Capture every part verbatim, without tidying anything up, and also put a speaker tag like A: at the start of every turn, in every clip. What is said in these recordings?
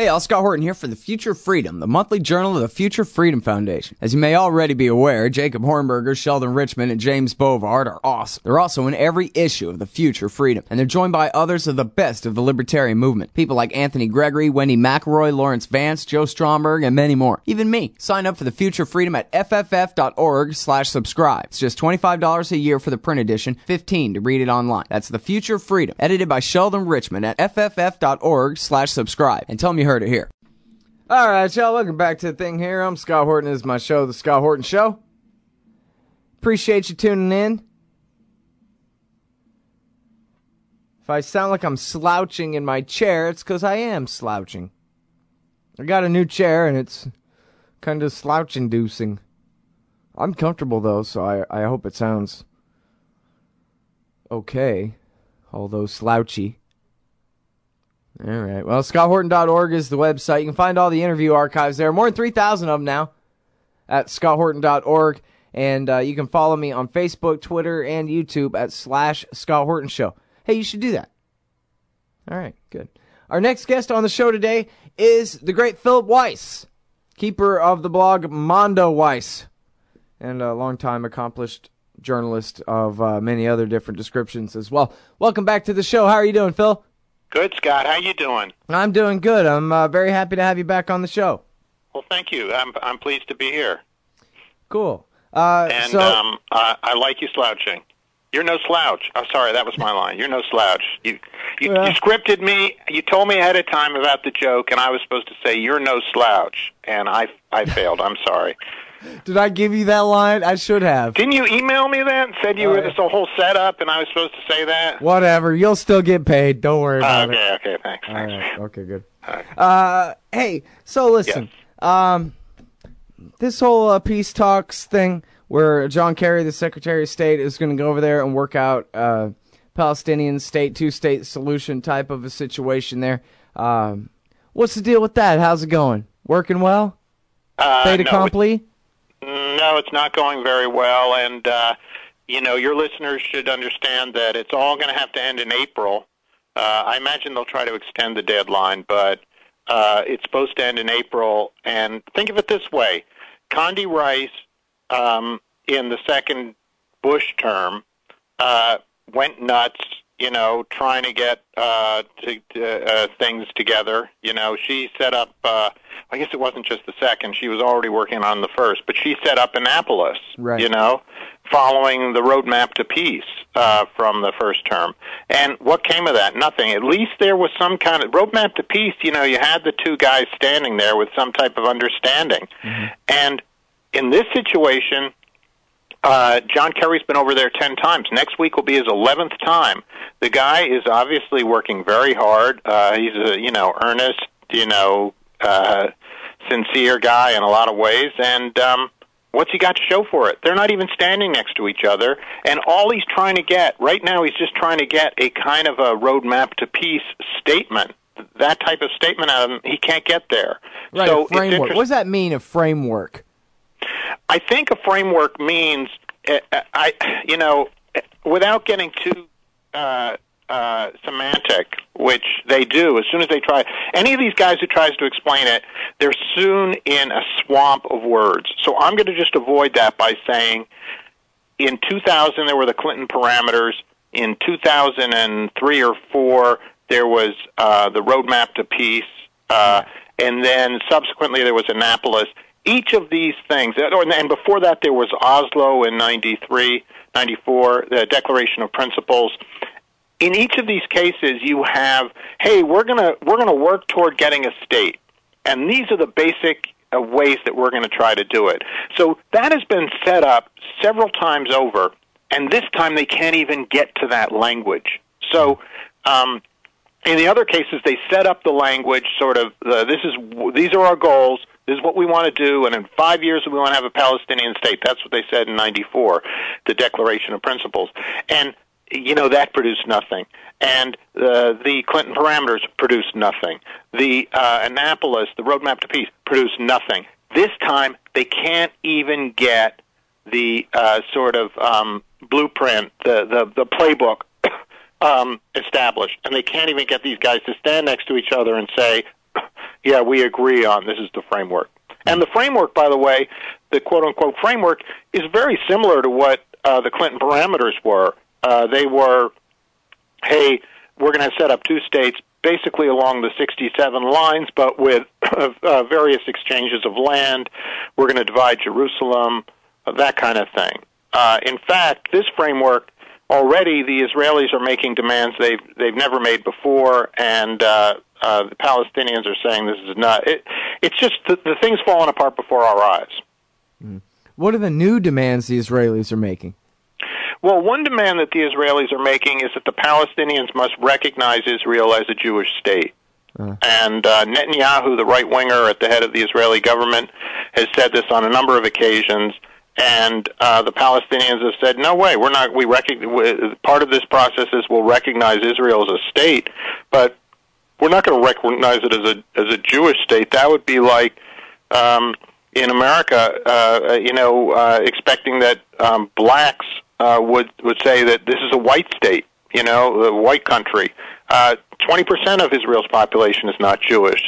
A: Hey, all, Scott Horton here for The Future Freedom, the monthly journal of the Future Freedom Foundation. As you may already be aware, Jacob Hornberger, Sheldon Richman, and James Bovard are awesome. They're also in every issue of The Future Freedom, and they're joined by others of the best of the libertarian movement. People like Anthony Gregory, Wendy McElroy, Lawrence Vance, Joe Stromberg, and many more. Even me. Sign up for The Future Freedom at fff.org slash subscribe. It's just twenty-five dollars a year for the print edition, fifteen dollars to read it online. That's The Future Freedom, edited by Sheldon Richman at fff.org slash subscribe. And tell them you heard it here. All right, y'all, welcome back to the thing here. I'm Scott Horton. This is my show, The Scott Horton Show. Appreciate you tuning in. If I sound like I'm slouching in my chair, it's because I am slouching. I got a new chair, and it's kind of slouch-inducing. I'm comfortable, though, so I, I hope it sounds okay, although slouchy. All right. Well, scott horton dot org is the website. You can find all the interview archives there. More than three thousand of them now at scott horton dot org. And uh, you can follow me on Facebook, Twitter, and YouTube at slash Scott Horton Show. Hey, you should do that. All right, good. Our next guest on the show today is the great Philip Weiss, keeper of the blog Mondo Weiss, and a longtime accomplished journalist of uh, many other different descriptions as well. Welcome back to the show. How are you doing, Phil?
B: Good, Scott. How you doing?
A: I'm doing good. I'm uh, very happy to have you back on the show.
B: Well, thank you. I'm I'm pleased to be here.
A: Cool. Uh,
B: and
A: so,
B: um, I, I like you slouching. You're no slouch. Oh, sorry, that was my line. You're no slouch. You you,
A: yeah.
B: you scripted me. You told me ahead of time about the joke, and I was supposed to say you're no slouch, and I I failed. I'm sorry.
A: Did I give you that line? I should have.
B: Didn't you email me that and said you
A: All
B: were
A: right.
B: this whole setup, and I was supposed to say that?
A: Whatever. You'll still get paid. Don't worry about
B: uh, okay,
A: it.
B: Okay, okay, thanks.
A: All
B: thanks.
A: right. Okay, good.
B: All right.
A: Uh, hey, so listen.
B: Yes.
A: Um, this whole uh, peace talks thing where John Kerry, the Secretary of State, is going to go over there and work out uh, Palestinian state, two-state solution type of a situation there. Um, what's the deal with that? How's it going? Working well?
B: Uh,
A: Fait
B: no,
A: accompli?
B: it- No, it's not going very well, and, uh, you know, your listeners should understand that it's all going to have to end in April. Uh, I imagine they'll try to extend the deadline, but uh, it's supposed to end in April. And think of it this way. Condi Rice, um, in the second Bush term, uh, went nuts, you know, trying to get uh, to, uh, things together. You know, she set up, uh, I guess it wasn't just the second, she was already working on the first, but she set up Annapolis,
A: right.
B: you know, following the roadmap to peace uh, from the first term. And what came of that? Nothing. At least there was some kind of roadmap to peace. You know, you had the two guys standing there with some type of understanding. Mm-hmm. And in this situation, Uh, John Kerry's been over there ten times. Next week will be his eleventh time. The guy is obviously working very hard. Uh, he's a, you know, earnest, you know, uh, sincere guy in a lot of ways. And um, what's he got to show for it? They're not even standing next to each other. And all he's trying to get, right now he's just trying to get a kind of a roadmap to peace statement. That type of statement out of him, he can't get there.
A: Right,
B: so
A: a framework. What does that mean, a framework?
B: I think a framework means, uh, I, you know, without getting too uh, uh, semantic, which they do as soon as they try. Any of these guys who tries to explain it, they're soon in a swamp of words. So I'm going to just avoid that by saying, in two thousand there were the Clinton parameters. In two thousand three or four there was uh, the roadmap to peace, uh, and then subsequently there was Annapolis. Each of these things, and before that there was Oslo in ninety-three, ninety-four, the Declaration of Principles. In each of these cases, you have, hey, we're gonna we're gonna work toward getting a state, and these are the basic uh, ways that we're going to try to do it. So that has been set up several times over, and this time they can't even get to that language. So. Um, In the other cases, they set up the language, sort of. Uh, this is these are our goals. This is what we want to do, and in five years we want to have a Palestinian state. That's what they said in ninety-four, the Declaration of Principles, and you know that produced nothing. And uh, the Clinton parameters produced nothing. The uh, Annapolis, the roadmap to peace, produced nothing. This time they can't even get the uh, sort of um, blueprint, the the, the playbook. Um, established, and they can't even get these guys to stand next to each other and say, yeah, we agree on this is the framework. And the framework, by the way, the quote-unquote framework, is very similar to what uh, the Clinton parameters were. Uh, they were, hey, we're going to set up two states basically along the sixty-seven lines, but with uh, various exchanges of land. We're going to divide Jerusalem, uh, that kind of thing. Uh, in fact, this framework, already the Israelis are making demands they've they've never made before, and uh, uh, the Palestinians are saying this is not. It, it's just the, the thing's falling apart before our eyes.
A: Mm. What are the new demands the Israelis are making?
B: Well, one demand that the Israelis are making is that the Palestinians must recognize Israel as a Jewish state. Uh. And uh, Netanyahu, the right-winger at the head of the Israeli government, has said this on a number of occasions. And uh, the Palestinians have said, no way, we're not. We recognize, part of this process is we'll recognize Israel as a state, but we're not going to recognize it as a as a Jewish state. That would be like um, in America, uh, you know, uh, expecting that um, blacks uh, would would say that this is a white state, you know, a white country. Uh, twenty percent of Israel's population is not Jewish,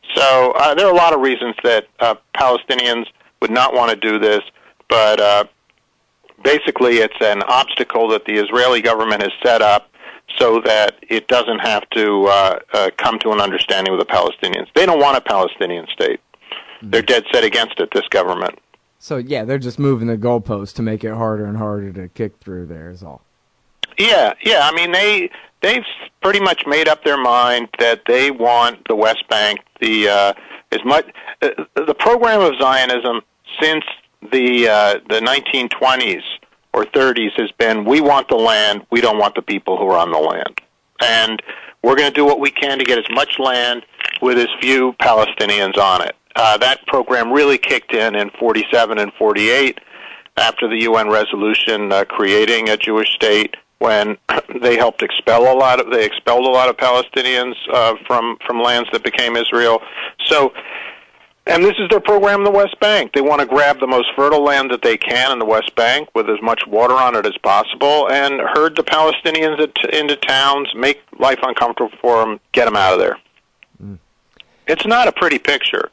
B: so uh, there are a lot of reasons that uh, Palestinians would not want to do this. But uh, basically, it's an obstacle that the Israeli government has set up so that it doesn't have to uh, uh, come to an understanding with the Palestinians. They don't want a Palestinian state. Mm-hmm. They're dead set against it, this government.
A: So, yeah, they're just moving the goalposts to make it harder and harder to kick through there is all.
B: Yeah, yeah. I mean, they, they've pretty much made up their mind that they want the West Bank, the, uh, as much, uh, the program of Zionism since the uh, the nineteen twenties or thirties has been, we want the land, we don't want the people who are on the land. And we're going to do what we can to get as much land with as few Palestinians on it. Uh, that program really kicked in in forty-seven and forty-eight after the U N resolution uh, creating a Jewish state, when they helped expel a lot of, they expelled a lot of Palestinians uh, from, from lands that became Israel. So, and this is their program in the West Bank. They want to grab the most fertile land that they can in the West Bank with as much water on it as possible and herd the Palestinians into towns, make life uncomfortable for them, get them out of there. Mm. It's not a pretty picture.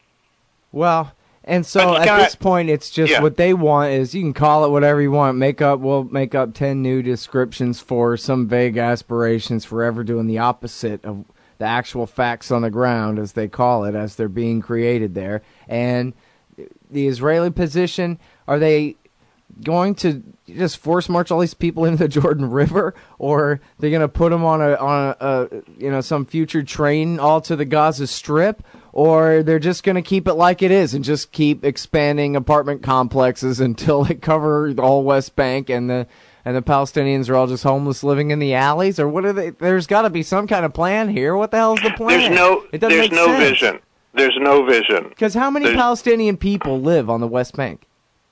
A: Well, and so at this point, it's just yeah. what they want is, you can call it whatever you want. Make up, we'll make up ten new descriptions for some vague aspirations forever doing the opposite of the actual facts on the ground, as they call it, as they're being created there. And the Israeli position, are they going to just force march all these people into the Jordan River, or they're going to put them on a on a, a you know some future train all to the Gaza Strip, or they're just going to keep it like it is and just keep expanding apartment complexes until they cover the whole West Bank and the and the Palestinians are all just homeless living in the alleys? Or what are they? There's got to be some kind of plan here. What the hell is the plan?
B: There's no,
A: it doesn't
B: there's
A: make
B: no
A: sense.
B: vision. There's no vision.
A: Because how many
B: there's,
A: Palestinian people live on the West Bank?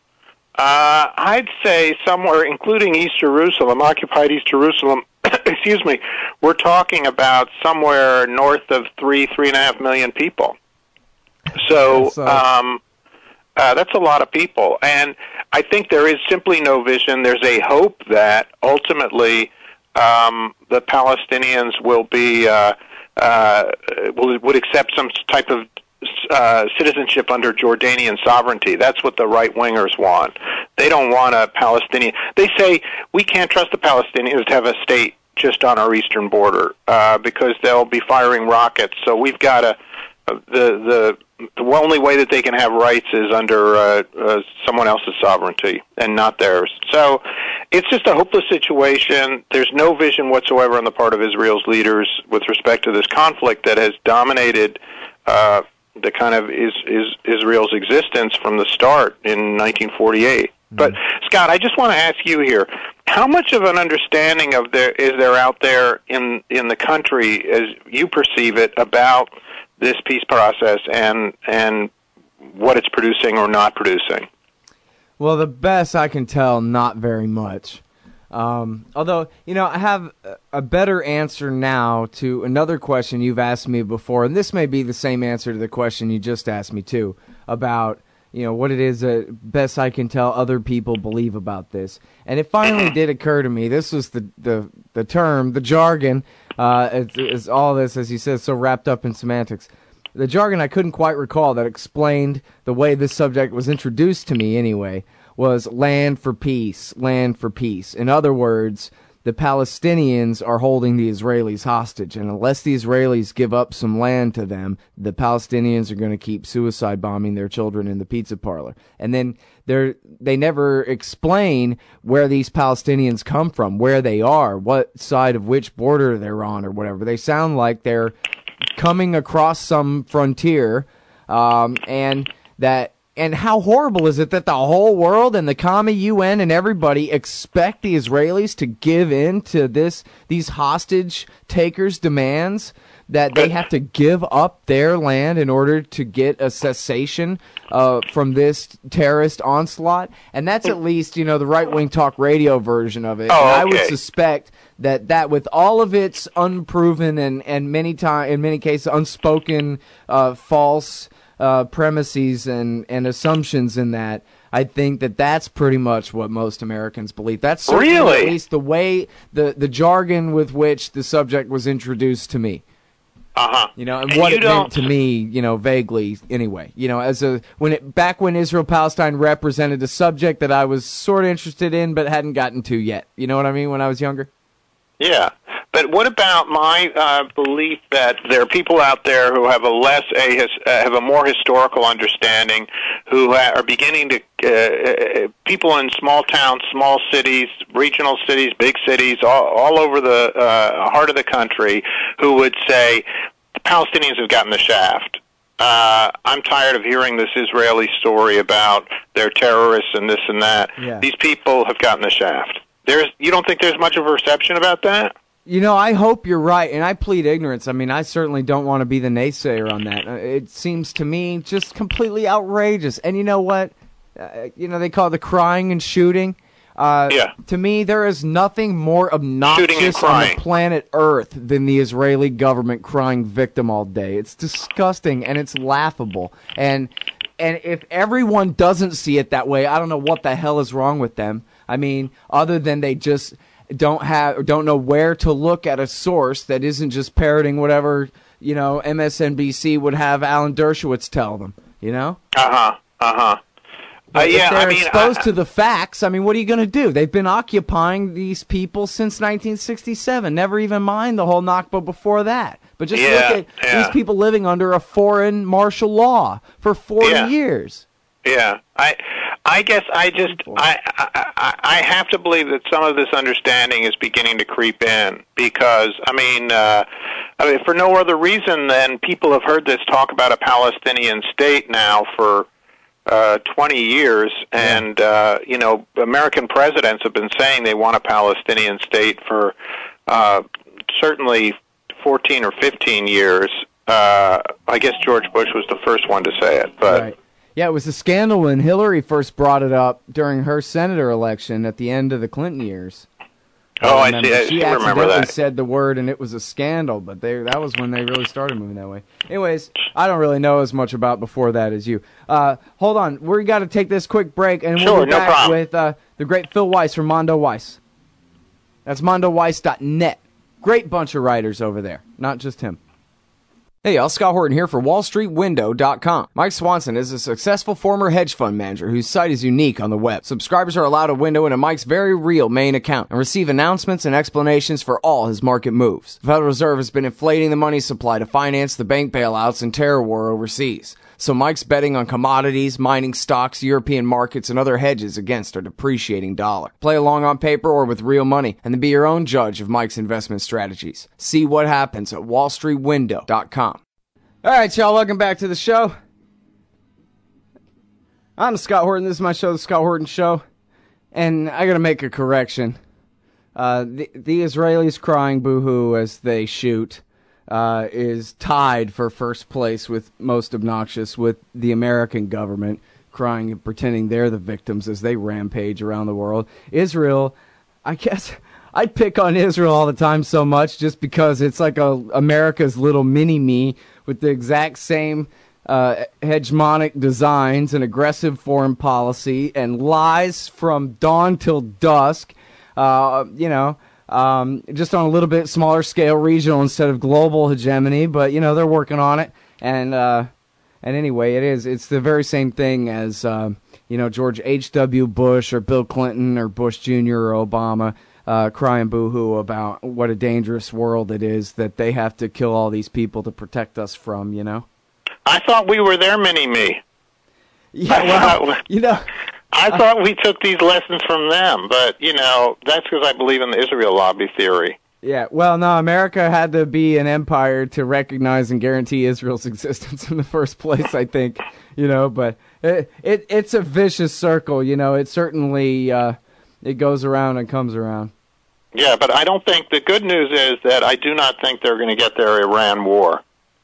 B: Uh, I'd say somewhere, including East Jerusalem, occupied East Jerusalem, excuse me, we're talking about somewhere north of three, three and a half million people. So, so um, uh, that's a lot of people. And I think there is simply no vision. There's a hope that ultimately um, the Palestinians will be uh, uh, will, would accept some type of uh, citizenship under Jordanian sovereignty. That's what the right-wingers want. They don't want a Palestinian. They say, we can't trust the Palestinians to have a state just on our eastern border uh, because they'll be firing rockets. So we've got to, uh, the, the, the only way that they can have rights is under uh, uh, someone else's sovereignty and not theirs. So it's just a hopeless situation. There's no vision whatsoever on the part of Israel's leaders with respect to this conflict that has dominated uh, the kind of is, is Israel's existence from the start in nineteen forty-eight. Mm-hmm. But Scott, I just want to ask you here: how much of an understanding of there is there out there in in the country, as you perceive it, about this peace process and and what it's producing or not producing?
A: Well, the best I can tell, not very much. Um, although, you know, I have a better answer now to another question you've asked me before, and this may be the same answer to the question you just asked me, too, about, you know, what it is that best I can tell other people believe about this. And it finally did occur to me, this was the, the, the term, the jargon, uh, is, is all this, as you said, so wrapped up in semantics. the jargon I couldn't quite recall that explained the way this subject was introduced to me anyway was land for peace, land for peace. In other words, the Palestinians are holding the Israelis hostage, and unless the Israelis give up some land to them, the Palestinians are going to keep suicide bombing their children in the pizza parlor. And then they they never explain where these Palestinians come from, where they are, what side of which border they're on or whatever. They sound like they're coming across some frontier, um, and that And how horrible is it that the whole world and the commie U N and everybody expect the Israelis to give in to this these hostage takers' demands, that they have to give up their land in order to get a cessation uh, from this terrorist onslaught? And that's at least, you know, the right-wing talk radio version of it.
B: Oh,
A: and I
B: okay.
A: would suspect that that with all of its unproven and, and many time, in many cases unspoken uh, false Uh, premises and, and assumptions in that, I think that that's pretty much what most Americans believe. That's certainly
B: Really?
A: at least the way, the, the jargon with which the subject was introduced to me.
B: Uh-huh.
A: You know, and,
B: And
A: what
B: you
A: it
B: don't-
A: meant to me, you know, vaguely anyway. You know, as a when it back when Israel-Palestine represented a subject that I was sort of interested in but hadn't gotten to yet. You know what I mean, when I was younger?
B: Yeah. But what about my uh, belief that there are people out there who have a less a his, uh, have a more historical understanding, who ha- are beginning to uh, people in small towns, small cities, regional cities, big cities, all, all over the uh, heart of the country, who would say the Palestinians have gotten the shaft. Uh, I'm tired of hearing this Israeli story about their terrorists and this and that.
A: Yeah.
B: These people have gotten the shaft. There's, you don't think there's much of a reception about that?
A: You know, I hope you're right, and I plead ignorance. I mean, I certainly don't want to be the naysayer on that. Uh, It seems to me just completely outrageous. And you know what? Uh, you know, they call it the crying and shooting. Uh,
B: Yeah.
A: To me, there is nothing more
B: Shooting and
A: obnoxious on
B: crying.
A: the planet Earth than the Israeli government crying victim all day. It's disgusting, and it's laughable. And and if everyone doesn't see it that way, I don't know what the hell is wrong with them. I mean, other than they just don't have or don't know where to look at a source that isn't just parroting whatever, you know, M S N B C would have Alan Dershowitz tell them, you know?
B: Uh-huh, uh-huh.
A: But
B: Uh, yeah,
A: if they're
B: I mean,
A: exposed
B: I-
A: to the facts, I mean, what are you going to do? They've been occupying these people since nineteen sixty-seven. Never even mind the whole Nakba before that. But just
B: Yeah,
A: look at
B: yeah.
A: these people living under a foreign martial law for forty
B: Yeah.
A: years.
B: Yeah, I, I guess I just I, I I I have to believe that some of this understanding is beginning to creep in because I mean, uh, I mean for no other reason than people have heard this talk about a Palestinian state now for uh, twenty years, and uh, you know, American presidents have been saying they want a Palestinian state for uh, certainly fourteen or fifteen years. Uh, I guess George Bush was the first one to say it, but.
A: Right. Yeah, it was a scandal when Hillary first brought it up during her senator election at the end of the Clinton years.
B: Oh, I
A: remember.
B: see. I
A: She
B: do remember
A: accidentally
B: that.
A: said the word, and it was a scandal, but they, that was when they really started moving that way. Anyways, I don't really know as much about before that as you. Uh, hold on. we got to take this quick break, and
B: Sure,
A: we'll be
B: no
A: back
B: problem.
A: with uh, the great Phil Weiss from Mondo Weiss. That's mondo weiss dot net. Great bunch of writers over there, not just him. Hey y'all, Scott Horton here for wall street window dot com. Mike Swanson is a successful former hedge fund manager whose site is unique on the web. Subscribers are allowed a window into Mike's very real main account and receive announcements and explanations for all his market moves. The Federal Reserve has been inflating the money supply to finance the bank bailouts and terror war overseas. So Mike's betting on commodities, mining stocks, European markets, and other hedges against our depreciating dollar. Play along on paper or with real money, and then be your own judge of Mike's investment strategies. See what happens at wall street window dot com. All right, y'all, welcome back to the show. I'm Scott Horton. This is my show, The Scott Horton Show. And I got to make a correction. Uh, the, the Israelis crying boo-hoo as they shoot uh, is tied for first place with most obnoxious with the American government crying and pretending they're the victims as they rampage around the world. Israel, I guess I pick on Israel all the time so much just because it's like a America's little mini-me with the exact same uh, hegemonic designs and aggressive foreign policy and lies from dawn till dusk, uh, you know, um, just on a little bit smaller scale, regional instead of global hegemony, but, you know, they're working on it. And uh, and anyway, it is. It's the very same thing as uh, you know, George H W. Bush or Bill Clinton or Bush Junior or Obama uh, crying boo-hoo about what a dangerous world it is that they have to kill all these people to protect us from, you know?
B: I thought we were their mini-me.
A: Yeah, well, you know...
B: I thought we took these lessons from them, but, you know, that's because I believe in the Israel lobby theory.
A: Yeah, well, no, America had to be an empire to recognize and guarantee Israel's existence in the first place, I think, you know, but it, it it's a vicious circle, you know, it certainly, uh, it goes around and comes around.
B: Yeah, but I don't think, the good news is that I do not think they're going to get their Iran war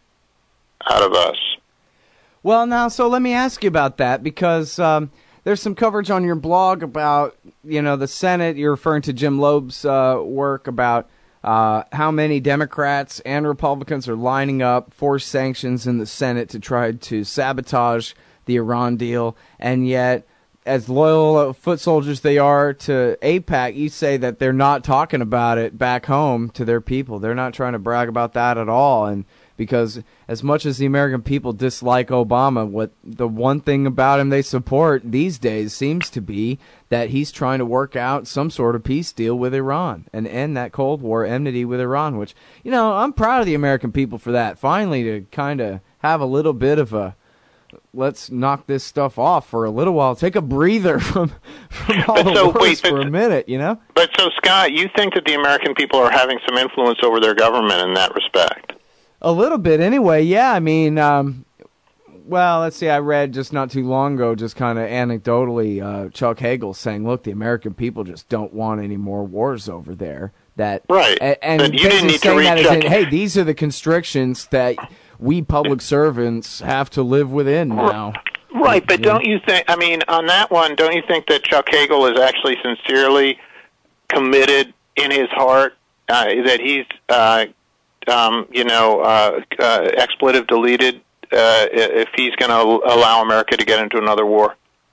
B: out of us.
A: Well, now, so let me ask you about that, because um, there's some coverage on your blog about, you know, the Senate. You're referring to Jim Loeb's uh, work about uh, how many Democrats and Republicans are lining up for sanctions in the Senate to try to sabotage the Iran deal, and yet, as loyal foot soldiers they are to AIPAC, you say that they're not talking about it back home to their people. They're not trying to brag about that at all. And because as much as the American people dislike Obama, what the one thing about him they support these days seems to be that he's trying to work out some sort of peace deal with Iran and end that Cold War enmity with Iran, which, you know, I'm proud of the American people for that. Finally, to kind of have a little bit of a let's knock this stuff off for a little while. Take a breather from, from all but the so, wait, but, for a minute, you know?
B: But so, Scott, you think that the American people are having some influence over their government in that respect?
A: A little bit, anyway, yeah. I mean, um, well, let's see, I read just not too long ago, just kind of anecdotally, uh, Chuck Hagel saying, look, the American people just don't want any more wars over there. That
B: Right.
A: And, and
B: but you didn't need to read Chuck.
A: In, hey, these are the constrictions that we public servants have to live within now.
B: Right, but yeah. Don't you think, I mean, on that one, don't you think that Chuck Hagel is actually sincerely committed in his heart uh, that he's, uh, um, you know, uh, uh, expletive deleted uh, if he's going to allow America to get into another war?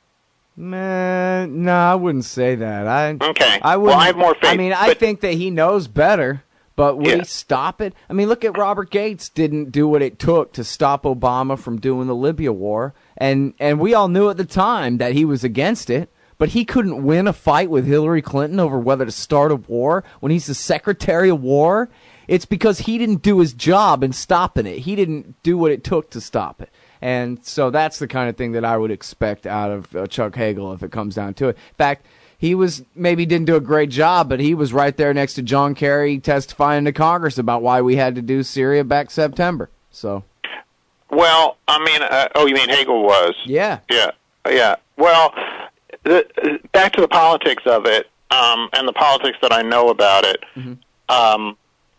A: Man, no, I wouldn't say that. I,
B: okay,
A: I
B: well, I have more faith.
A: I mean, I
B: but,
A: think that he knows better. But would yeah. he stop it? I mean, look at Robert Gates didn't do what it took to stop Obama from doing the Libya war. And and we all knew at the time that he was against it. But he couldn't win a fight with Hillary Clinton over whether to start a war when he's the Secretary of War. It's because he didn't do his job in stopping it. He didn't do what it took to stop it. And so that's the kind of thing that I would expect out of uh, Chuck Hagel if it comes down to it. In fact, he was maybe didn't do a great job, but he was right there next to John Kerry testifying to Congress about why we had to do Syria back September. So,
B: well, I mean, uh, oh, you mean Hagel was?
A: Yeah,
B: yeah, yeah. Well, the, back to the politics of it, um, and the politics that I know about it. Mm-hmm. Um,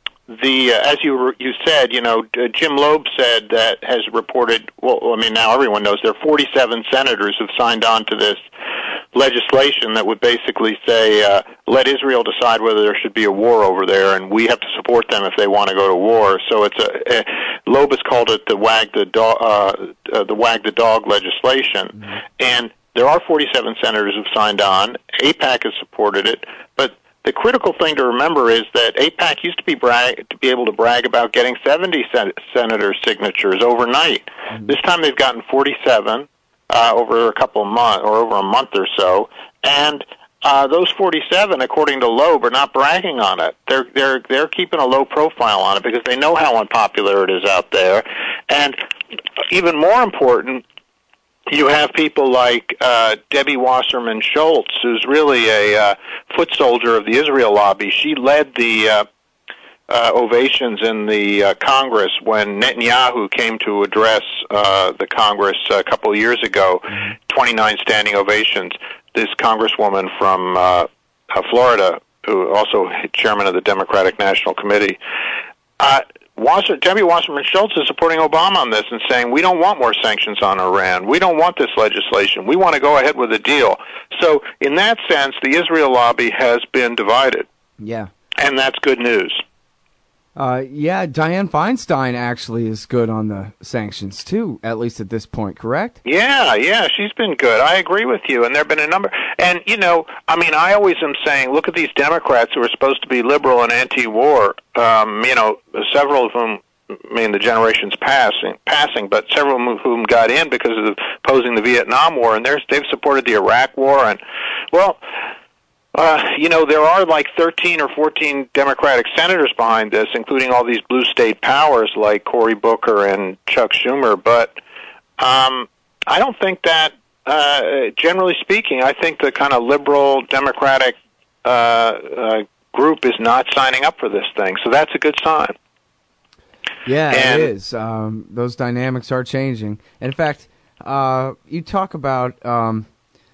B: the uh, as you you said, you know, uh, Jim Loeb said that has reported. Well, I mean, now everyone knows there are forty-seven senators who've signed on to this legislation that would basically say, uh, let Israel decide whether there should be a war over there, and we have to support them if they want to go to war. So it's a, a Loeb has called it the wag the dog, uh, uh, the wag the dog legislation, mm-hmm. and there are forty-seven senators who've signed on. AIPAC has supported it, but the critical thing to remember is that AIPAC used to be brag, to be able to brag about getting seventy sen- senator signatures overnight. Mm-hmm. This time they've gotten forty-seven. Uh, over a couple of months, or over a month or so, and uh, those forty-seven, according to Loeb, are not bragging on it. They're they're they're keeping a low profile on it because they know how unpopular it is out there. And even more important, you have people like uh, Debbie Wasserman Schultz, who's really a uh, foot soldier of the Israel lobby. She led the uh, Uh, ovations in the uh, Congress when Netanyahu came to address uh, the Congress a couple of years ago, twenty-nine standing ovations. This congresswoman from uh, uh, Florida, who also chairman of the Democratic National Committee, uh, Wasser, Debbie Wasserman Schultz is supporting Obama on this and saying, we don't want more sanctions on Iran. We don't want this legislation. We want to go ahead with the deal. So in that sense, the Israel lobby has been divided.
A: Yeah.
B: And that's good news.
A: Uh, yeah, Dianne Feinstein actually is good on the sanctions, too, at least at this point, correct?
B: Yeah, yeah, she's been good. I agree with you, and there have been a number. And, you know, I mean, I always am saying, look at these Democrats who are supposed to be liberal and anti-war, um, you know, several of whom I mean, the generations passing, passing, but several of whom got in because of opposing the Vietnam War, and they've supported the Iraq War. And, well, uh, you know, there are like thirteen or fourteen Democratic senators behind this, including all these blue state powers like Cory Booker and Chuck Schumer. But um, I don't think that, uh, generally speaking, I think the kind of liberal Democratic uh, uh, group is not signing up for this thing. So that's a good sign.
A: Yeah,
B: and,
A: it is. Um, those dynamics are changing. And in fact, uh, you talk about, um,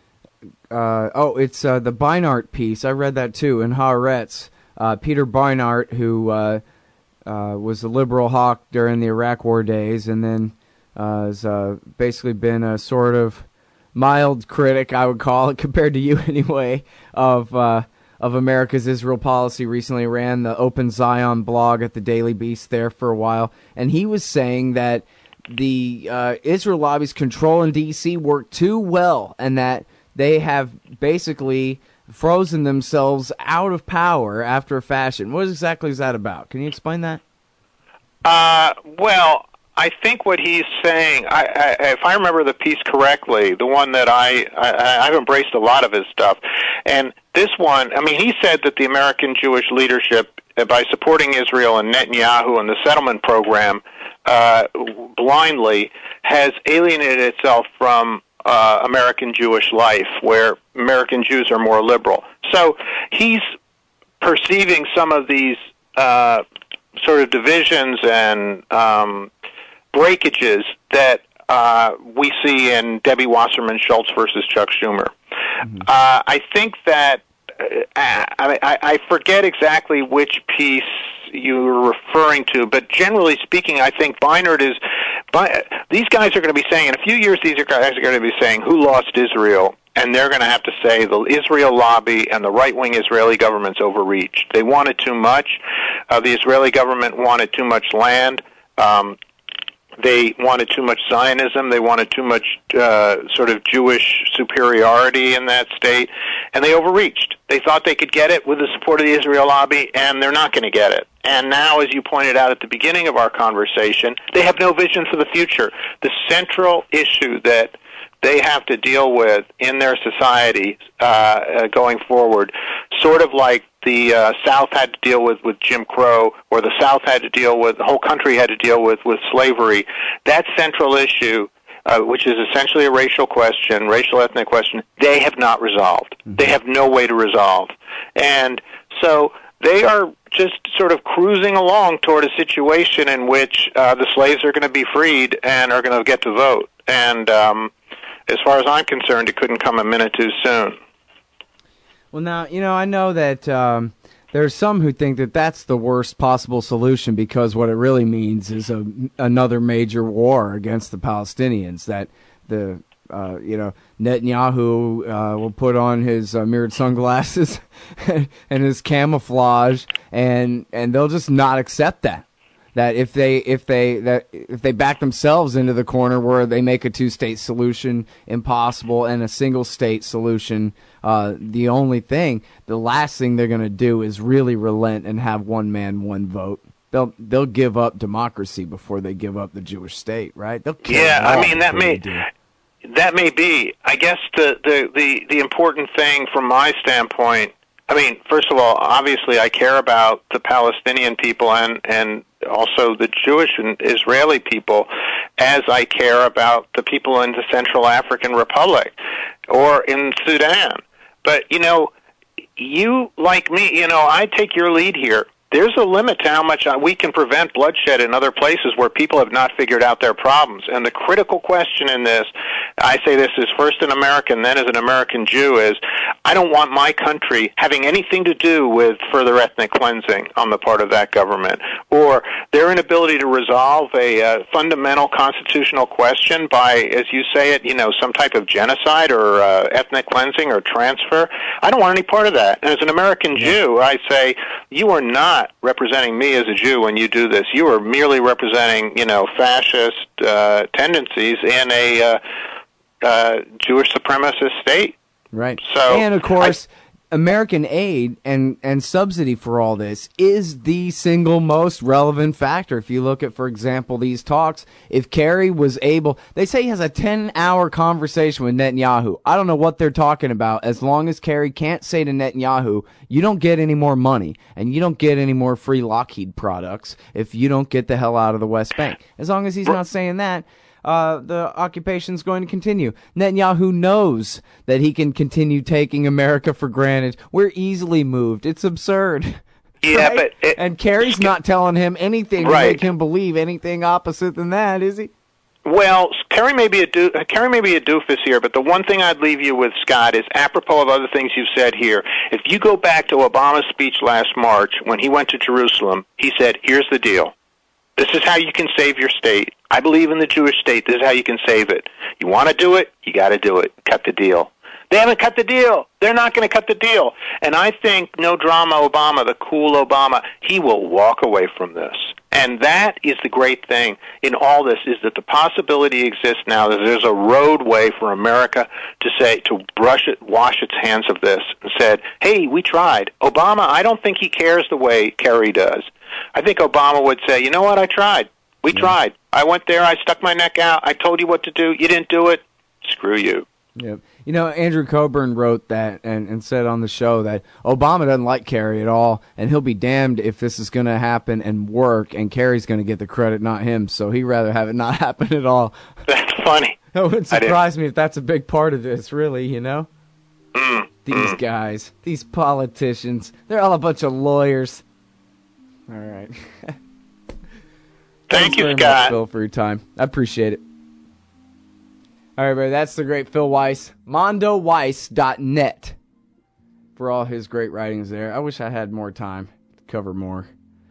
A: uh, oh, it's uh, the Beinart piece. I read that too in Haaretz. Uh, Peter Beinart, who uh, uh, was a liberal hawk during the Iraq War days, and then uh, has uh, basically been a sort of mild critic, I would call it, compared to you anyway, of uh, of America's Israel policy. Recently ran the Open Zion blog at the Daily Beast there for a while, and he was saying that the uh, Israel lobby's control in D C worked too well, and that they have basically frozen themselves out of power after a fashion. What exactly is that about? Can you explain that?
B: Uh, well, I think what he's saying, I, I, if I remember the piece correctly, the one that I, I, I've embraced a lot of his stuff, and this one, I mean, he said that the American Jewish leadership, uh, by supporting Israel and Netanyahu and the settlement program uh, blindly, has alienated itself from uh, American Jewish life, where American Jews are more liberal. So he's perceiving some of these uh, sort of divisions and um, breakages that uh, we see in Debbie Wasserman Schultz versus Chuck Schumer. Mm-hmm. Uh, I think that uh, I, I forget exactly which piece you were referring to, but generally speaking, I think Beinart is. These guys are going to be saying in a few years. These guys are going to be saying, "Who lost Israel?" And they're going to have to say the Israel lobby and the right-wing Israeli government's overreached. They wanted too much. Uh, the Israeli government wanted too much land. Um, They wanted too much Zionism. They wanted too much uh, sort of Jewish superiority in that state, and they overreached. They thought they could get it with the support of the Israel lobby, and they're not going to get it. And now, as you pointed out at the beginning of our conversation, they have no vision for the future. The central issue that they have to deal with in their society uh, going forward, sort of like the uh, South had to deal with with Jim Crow, or the South had to deal with, the whole country had to deal with with slavery. That central issue, uh, which is essentially a racial question, racial ethnic question, they have not resolved. Mm-hmm. They have no way to resolve. And so they are just sort of cruising along toward a situation in which uh, the slaves are going to be freed and are going to get to vote. And um, as far as I'm concerned, it couldn't come a minute too soon.
A: Well, now, you know, I know that um, there's some who think that that's the worst possible solution, because what it really means is a, another major war against the Palestinians, that the, uh, you know, Netanyahu uh, will put on his uh, mirrored sunglasses and his camouflage, and and they'll just not accept that. That if they if they that if they back themselves into the corner where they make a two-state solution impossible and a single-state solution uh, the only thing, the last thing they're going to do is really relent and have one man, one vote. They'll they'll give up democracy before they give up the Jewish state, right? They'll kill
B: yeah, I mean that may that may be. I guess the, the the the important thing from my standpoint. I mean, first of all, obviously, I care about the Palestinian people and and also the Jewish and Israeli people, as I care about the people in the Central African Republic or in Sudan. But, you know, you, like me, you know, I take your lead here. There's a limit to how much we can prevent bloodshed in other places where people have not figured out their problems. And the critical question in this, I say this as first an American, then as an American Jew, is I don't want my country having anything to do with further ethnic cleansing on the part of that government, or their inability to resolve a uh, fundamental constitutional question by, as you say it, you know, some type of genocide or uh, ethnic cleansing or transfer. I don't want any part of that. And as an American yeah. Jew, I say, you are not representing me as a Jew when you do this. You are merely representing, you know, fascist uh, tendencies in a uh, uh, Jewish supremacist state.
A: Right.
B: So
A: and of course, American aid and, and subsidy for all this is the single most relevant factor. If you look at, for example, these talks, if Kerry was able, they say he has a ten-hour conversation with Netanyahu. I don't know what they're talking about. As long as Kerry can't say to Netanyahu, you don't get any more money and you don't get any more free Lockheed products if you don't get the hell out of the West Bank. As long as he's not saying that, Uh, the occupation's going to continue. Netanyahu knows that he can continue taking America for granted. We're easily moved. It's absurd.
B: Yeah,
A: right?
B: but it,
A: and Kerry's not telling him anything
B: right.
A: to make him believe anything opposite than that, is he?
B: Well, Kerry may be a do- Kerry may be a doofus here, but the one thing I'd leave you with, Scott, is apropos of other things you've said here. If you go back to Obama's speech last March when he went to Jerusalem, he said, "Here's the deal. This is how you can save your state. I believe in the Jewish state. This is how you can save it. You want to do it? You got to do it. Cut the deal." They haven't cut the deal. They're not going to cut the deal. And I think no drama Obama, the cool Obama, he will walk away from this. And that is the great thing in all this, is that the possibility exists now that there's a roadway for America to say, to brush it, wash its hands of this, and said, hey, we tried. Obama, I don't think he cares the way Kerry does. I think Obama would say, you know what, I tried. We yeah. tried. I went there, I stuck my neck out, I told you what to do, you didn't do it, screw you.
A: Yep. You know, Andrew Coburn wrote that and, and said on the show that Obama doesn't like Kerry at all, and he'll be damned if this is going to happen and work, and Kerry's going to get the credit, not him, so he'd rather have it not happen at all.
B: That's funny.
A: It wouldn't surprise me if that's a big part of this, really, you know?
B: Mm.
A: These
B: mm.
A: guys, these politicians, they're all a bunch of lawyers. All right.
B: Thank you,
A: very
B: Scott.
A: Much, Phil, for your time. I appreciate it. All right, everybody, that's the great Phil Weiss. Mondo Weiss dot net for all his great writings there. I wish I had more time to cover more.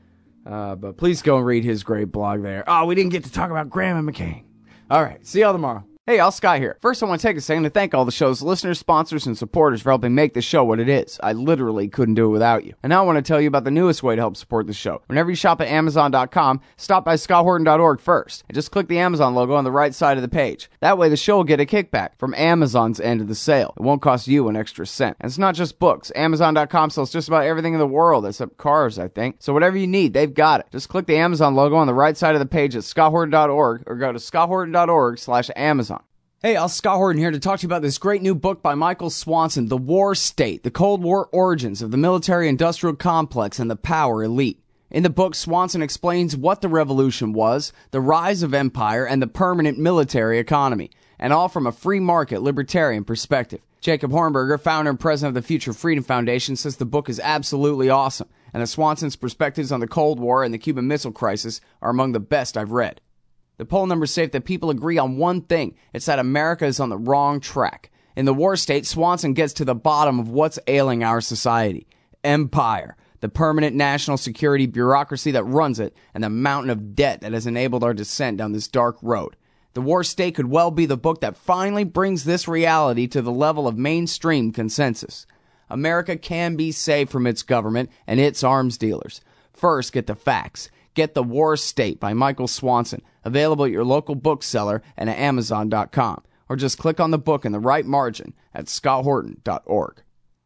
A: Uh, but please go and read his great blog there. Oh, we didn't get to talk about Graham and McCain. All right, see y'all tomorrow. Hey, Al Sky here. First, I want to take a second to thank all the show's listeners, sponsors, and supporters for helping make the show what it is. I literally couldn't do it without you. And now I want to tell you about the newest way to help support the show. Whenever you shop at Amazon dot com, stop by Scott Horton dot org first, and just click the Amazon logo on the right side of the page. That way, the show will get a kickback from Amazon's end of the sale. It won't cost you an extra cent. And it's not just books. Amazon dot com sells just about everything in the world, except cars, I think. So whatever you need, they've got it. Just click the Amazon logo on the right side of the page at Scott Horton dot org, or go to Scott Horton dot org slash Amazon. Hey, Al Scott Horton here to talk to you about this great new book by Michael Swanson, The War State, The Cold War Origins of the Military-Industrial Complex and the Power Elite. In the book, Swanson explains what the revolution was, the rise of empire, and the permanent military economy, and all from a free market libertarian perspective. Jacob Hornberger, founder and president of the Future Freedom Foundation, says the book is absolutely awesome, and that Swanson's perspectives on the Cold War and the Cuban Missile Crisis are among the best I've read. The poll numbers say that people agree on one thing. It's that America is on the wrong track. In The War State, Swanson gets to the bottom of what's ailing our society. Empire, the permanent national security bureaucracy that runs it, and the mountain of debt that has enabled our descent down this dark road. The War State could well be the book that finally brings this reality to the level of mainstream consensus. America can be saved from its government and its arms dealers. First, get the facts. Get The War State by Michael Swanson, available at your local bookseller and at Amazon dot com. Or just click on the book in the right margin at Scott Horton dot org.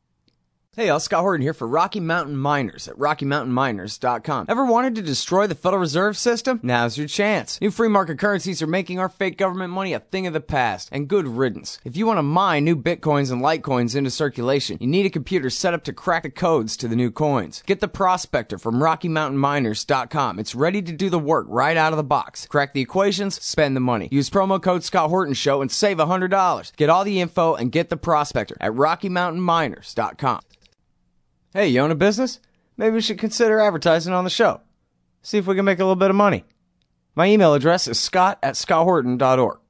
A: Hey, y'all, Scott Horton here for Rocky Mountain Miners at Rocky Mountain Miners dot com. Ever wanted to destroy the Federal Reserve System? Now's your chance. New free market currencies are making our fake government money a thing of the past, and good riddance. If you want to mine new bitcoins and litecoins into circulation, you need a computer set up to crack the codes to the new coins. Get the Prospector from Rocky Mountain Miners dot com. It's ready to do the work right out of the box. Crack the equations, spend the money. Use promo code Scott Horton Show and save one hundred dollars. Get all the info and get the Prospector at Rocky Mountain Miners dot com. Hey, you own a business? Maybe we should consider advertising on the show. See if we can make a little bit of money. My email address is scott at Scott Horton dot org.